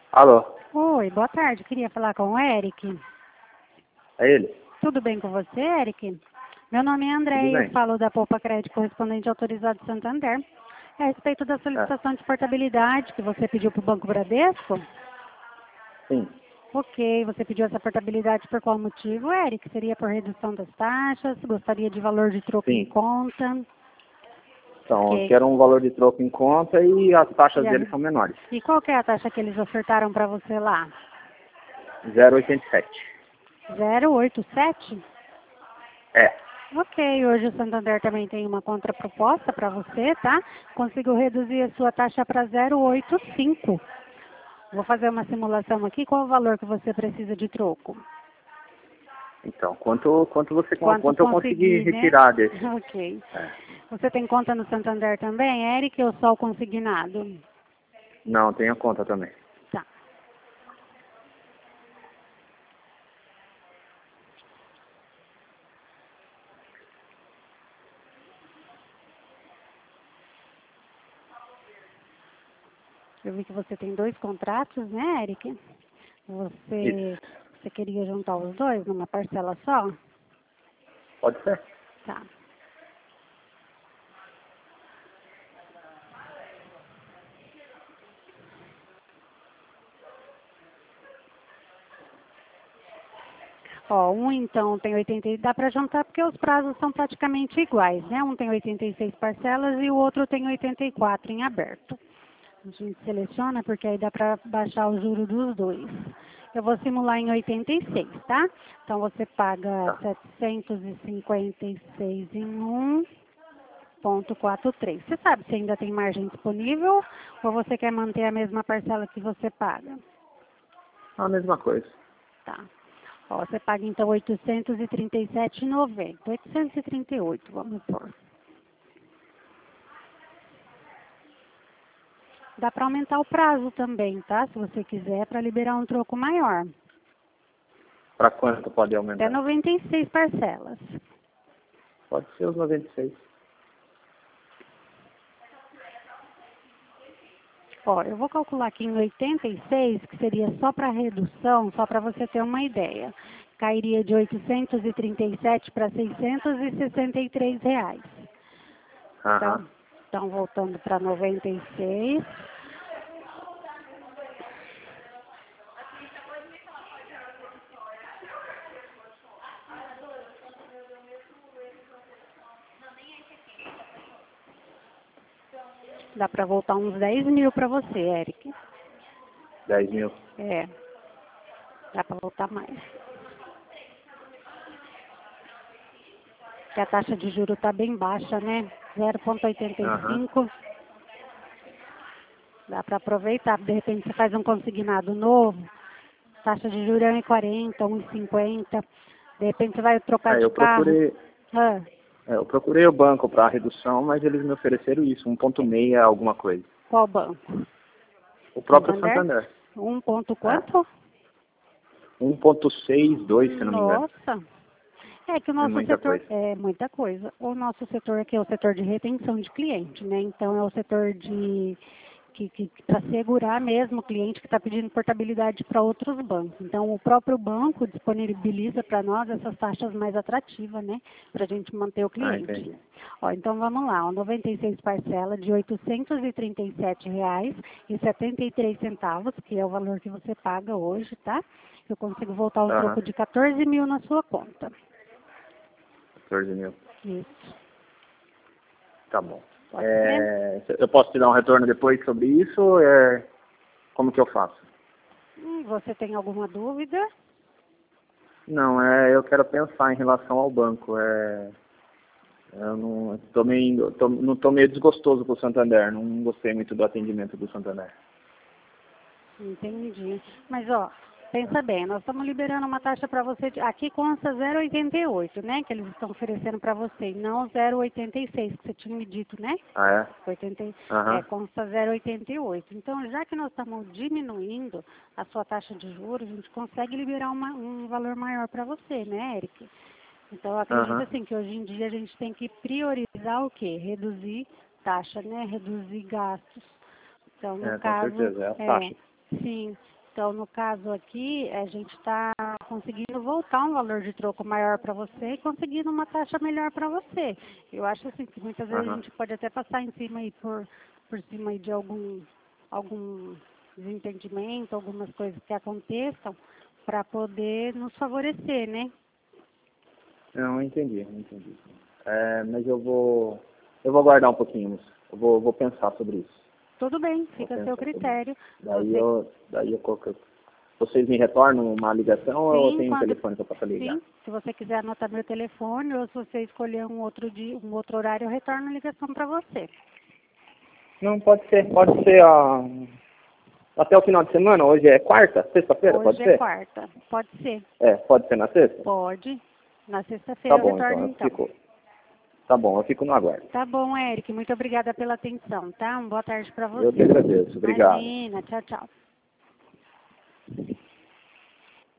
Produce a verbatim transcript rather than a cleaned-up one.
Alô, Oi, boa tarde. Queria falar com o Eric. é ele? Tudo bem com você, Eric? Meu nome é André Tudo e eu bem? falo da Poupa Crédito Correspondente Autorizado de Santander. É a respeito da É, solicitação de portabilidade que você pediu para o Banco Bradesco? sim, Ok, você pediu essa portabilidade por qual motivo, Eric? Seria por redução das taxas? Gostaria de valor de troco em sim. conta? Então, eu Ok. quero um valor de troco em conta e as taxas E, a, deles são menores. e qual que é a taxa que eles ofertaram para você lá? zero vírgula oitenta e sete. zero vírgula oitenta e sete? É, Ok, hoje o Santander também tem uma contraproposta para você, tá? Consigo reduzir a sua taxa para zero vírgula oitenta e cinco. Vou fazer uma simulação aqui. Qual o valor que você precisa de troco? então, quanto, quanto, você, Quanto quanto eu conseguir conseguir, né? retirar desse? Ok. É. Você tem conta no Santander também, Eric, ou só o consignado? Não, tem a conta também. Tá. Eu vi que você tem dois contratos, né, Eric? Você, Isso. você queria juntar os dois numa parcela só? Pode ser? Tá. Ó, um então tem oitenta, e- dá para juntar porque os prazos são praticamente iguais, né? Um tem oitenta e seis parcelas e o outro tem oitenta e quatro em aberto. A gente seleciona porque aí dá para baixar o juro dos dois. Eu vou simular em oitenta e seis, tá? Então você paga Tá. setecentos e cinquenta e seis em um ponto quarenta e três. Você sabe se ainda tem margem disponível ou você quer manter a mesma parcela que você paga? A mesma coisa. Tá. Ó, você paga então oitocentos e trinta e sete reais e noventa centavos. oitocentos e trinta e oito, vamos pôr. Dá para aumentar o prazo também, tá? Se você quiser, para liberar um troco maior. Para quanto pode Até aumentar? noventa e seis parcelas. Pode ser os noventa e seis. Ó, eu vou calcular aqui em oitenta e seis, que seria só para redução, só para você ter uma ideia. Cairia de oitocentos e trinta e sete para seiscentos e sessenta e três reais. Aham. Então, então voltando para noventa e seis. Dá para voltar uns dez mil para você, Eric. dez mil. É, dá para voltar mais. Porque a taxa de juros está bem baixa, né? zero vírgula oitenta e Aham. cinco. Dá para aproveitar. De repente você faz um consignado novo, taxa de juros é um vírgula quarenta, um vírgula cinquenta. De repente você vai trocar É, de eu carro. procurei, Ah, é, eu procurei o banco para redução, mas eles me ofereceram isso, um ponto seis alguma coisa. qual banco? O próprio Santander? Santander. Um ponto É. quanto? um ponto sessenta e dois, se não me engano. Nossa. É que o É nosso muita setor coisa. é muita coisa. O nosso setor aqui é o setor de retenção de cliente, né? Então é o setor de que, que para segurar mesmo o cliente que está pedindo portabilidade para outros bancos. Então o próprio banco disponibiliza para nós essas taxas mais atrativas, né? Para a gente manter o Ah, cliente. entendi. Ó, então vamos lá, ó, noventa e seis parcela de oitocentos e trinta e sete reais e setenta e três centavos, que é o valor que você paga hoje, tá? Eu consigo voltar um Aham. troco de quatorze mil na sua conta. quatorze mil. Isso. Tá bom. Pode ser? É, eu posso te dar um retorno depois sobre isso? Ou é, como que eu faço? Hum, você tem alguma dúvida? Não, é, eu quero pensar em relação ao banco. É, eu não tô meio, tô, não tô meio desgostoso com o Santander. Não gostei muito do atendimento do Santander. Entendi. Mas, ó, pensa bem, nós estamos liberando uma taxa para você, de- aqui consta zero vírgula oitenta e oito, né, que eles estão oferecendo para você, e não zero vírgula oitenta e seis, que você tinha me dito, né? Ah, é? oitenta, e- é, Aham. consta zero vírgula oitenta e oito. Então, já que nós estamos diminuindo a sua taxa de juros, a gente consegue liberar uma- um valor maior para você, né, Eric? Então, eu acredito Aham. assim que hoje em dia a gente tem que priorizar o quê? Reduzir taxa, né? Reduzir gastos. Então, no É, com caso, certeza. É a é, taxa. sim. Então, no caso aqui, a gente está conseguindo voltar um valor de troco maior para você e conseguindo uma taxa melhor para você. Eu acho assim que muitas vezes Aham. a gente pode até passar em cima aí por, por cima aí de algum, algum desentendimento, algumas coisas que aconteçam, para poder nos favorecer, né? Não, eu entendi, eu entendi. É, mas eu vou, eu vou aguardar um pouquinho, moço. Eu vou, vou pensar sobre isso. Tudo bem, Vou fica a pensar seu sobre isso. critério. Daí Você, eu, daí eu coloco. Vocês me retornam uma ligação ou eu sim, tenho um quando, telefone que eu posso ligar? sim, se você quiser anotar meu telefone ou se você escolher um outro dia, um outro horário, eu retorno a ligação para você. Não, pode ser, pode ser ó, até o final de semana. Hoje é quarta, sexta-feira, pode Hoje é ser? quarta, pode ser, É, pode ser na sexta? pode. Na Tá sexta-feira eu bom, então, retorno eu então. fico. Tá bom, eu fico no aguardo. Tá bom, Eric, muito obrigada pela atenção, tá? Uma boa tarde para Eu que você. agradeço, obrigado. Imagina, tchau, tchau.